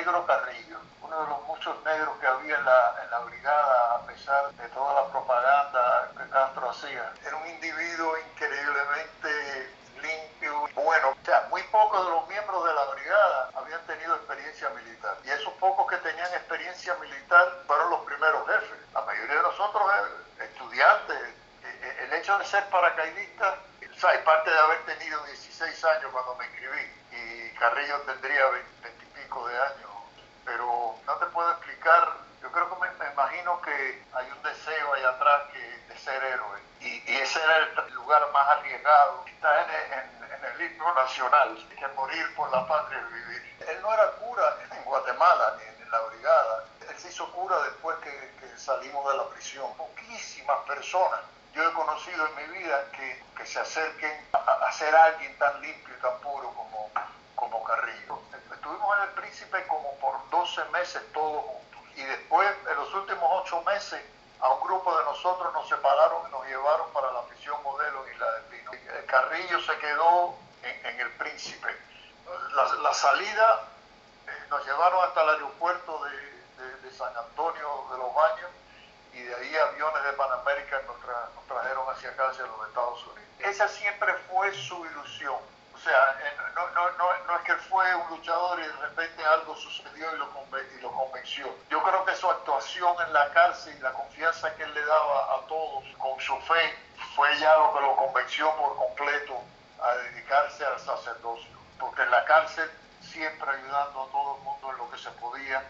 Negro Carrillo, uno de los muchos negros que había en la brigada, a pesar de toda la propaganda que Castro hacía. Era un individuo increíblemente limpio, bueno. O sea, muy pocos de los miembros de la brigada habían tenido experiencia militar. Y esos pocos que tenían experiencia militar fueron los primeros jefes. La mayoría de nosotros, estudiantes, el hecho de ser paracaidista, o sea, parte de haber tenido 16 años cuando me inscribí, y Carrillo tendría 20 y pico de años, pero no te puedo explicar. Yo creo que me imagino que hay un deseo allá atrás de ser héroe, y ese era el lugar más arriesgado. Está en el himno nacional, que morir por la patria es vivir. Él no era cura en Guatemala ni en la brigada. Él se hizo cura después que salimos de la prisión. Poquísimas personas yo he conocido en mi vida que se acerquen a ser alguien tan limpio y tan puro como Carrillo. Estuvimos en el Príncipe como por 12 meses todos juntos, y después, en los últimos 8 meses, a un grupo de nosotros nos separaron y nos llevaron para la prisión modelo en Isla del Pino. Carrillo se quedó en el Príncipe. La salida, nos llevaron hasta el aeropuerto de San Antonio de los Baños, y de ahí aviones de Panamérica nos trajeron hacia acá, hacia los Estados Unidos. Esa siempre fue su ilusión. O sea, no es que él fue un luchador y de repente algo sucedió y lo convenció. Yo creo que su actuación en la cárcel y la confianza que él le daba a todos con su fe fue ya lo que lo convenció por completo a dedicarse al sacerdocio. Porque en la cárcel, siempre ayudando a todo el mundo en lo que se podía,